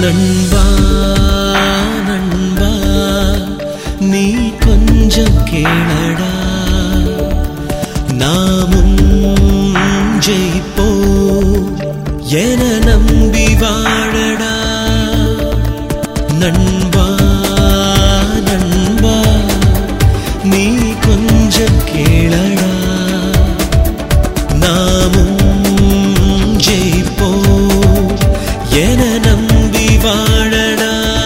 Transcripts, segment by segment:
நண்பா நண்பா நீ கொஞ்சம் கேளடா, நாமும் ஜெயிப்போம் என நம்பி வாழடா. நண்பா நண்பா நீ கொஞ்சம் கேளடா, நாமும் ஜெயிப்போம் என நம்பி வாழடா.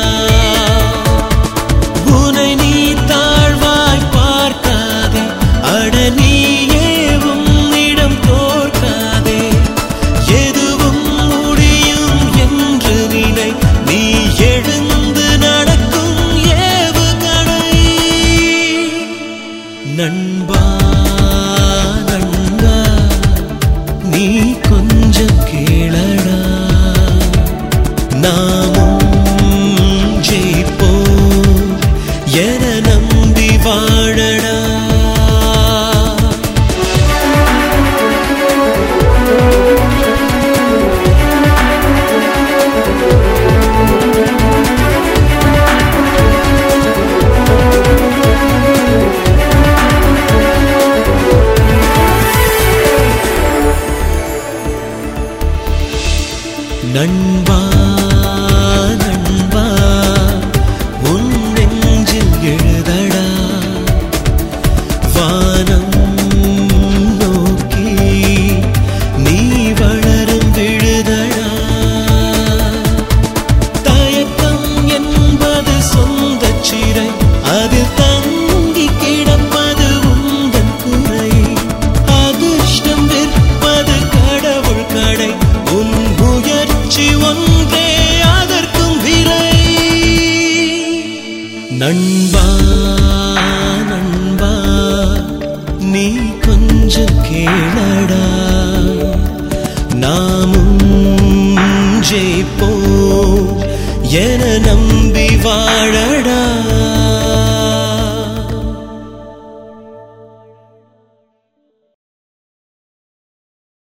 உனை நீ தாழ்வாய் பார்க்காதே, அட நீயே உன்னிடம் தோற்காதே. எதுவும் முடியும் என்று நினை, நீ எழுந்து நடக்கும் ஏவுகணை. நண்பா நண்பா நீ கொஞ்சம் கேளடா, நாமும் ஜெயிப்போம் என நம்பி வாழடா. நண்பா நண்பா உன் நெஞ்சில் எழுதடா, வானம் நோக்கி நீ வளரும் விழுதடா. தயக்கம் என்பது சொந்த சிறை, அது தங்கி கிடப்பது உந்தன் குறை. அதிர்ஷ்டம் விற்பது கடவுள் கடை, உன் முயற்சி ஒன்றே அதற்கும் விலை. நண்பா நண்பா நீ கொஞ்சம் கேளடா, நாமும் ஜெயிப்போம் என நம்பி வாழடா.